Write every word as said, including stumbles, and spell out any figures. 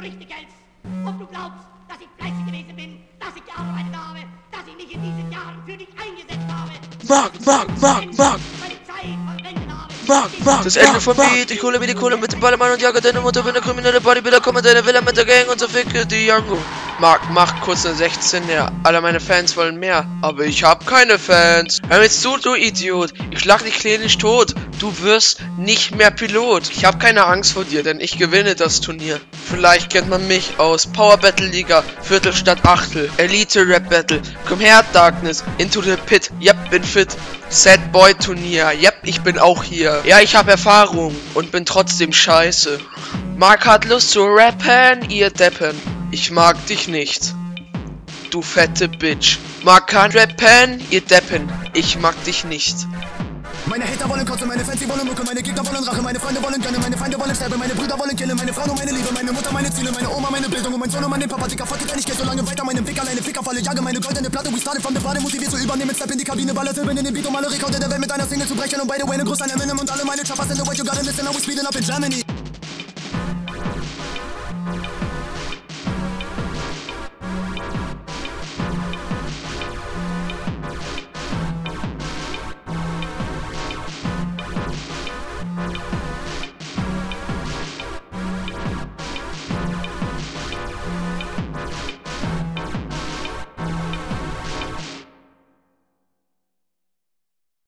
richtig hältst. Ob du glaubst, dass ich fleißig gewesen bin, dass ich gearbeitet habe, dass ich mich in diesen Jahren für dich eingesetzt habe. Mark, Mark, Mark, Mark. Meine Zeit verwendet habe. Mark, Mark, das Ende vom Beat. Ich hole mir die Kohle mit dem Ballermann und jage deine Mutter, bin eine kriminelle Bodybuilder, komme in deine Villa mit der Gang und so ficke die Django. Mark, mach kurz eine sechzehn, ja. Alle meine Fans wollen mehr, aber ich hab keine Fans. Hör mir zu, du Idiot. Ich schlag dich klinisch tot. Du wirst nicht mehr Pilot. Ich hab keine Angst vor dir, denn ich gewinne das Turnier. Vielleicht kennt man mich aus Power Battle Liga, Viertel statt Achtel, Elite Rap Battle. Komm her, Darkness, into the pit. Yep, bin fit. Sad Boy Turnier. Yep, ich bin auch hier. Ja, ich hab Erfahrung und bin trotzdem scheiße. Mark hat Lust zu rappen, ihr Deppen. Ich mag dich nicht. Du fette Bitch. Mark kann rappen, ihr Deppen. Ich mag dich nicht. Meine Hater wollen kotzen, meine Fans, die wollen Mucke, meine Gegner wollen Rache, meine Freunde wollen gönnen, meine Feinde wollen sterben, meine Brüder wollen killen, meine Frauen und meine Liebe, meine Mutter, meine Ziele, meine Oma, meine Bildung und mein Sohn und mein Papa, Dicker, fuck it, ich geh so lange weiter, meinen Weg alleine, Ficker, falle, jage meine goldene Platte, we started from the bottom, motiviert zu übernehmen, step in die Kabine, baller Silben in den Beat, um alle Rekorde der Welt mit einer Single zu brechen und by the way, ne Gruß an Eminem und alle meine Choppers in the way, you gotta listen, now we speeding up in Germany.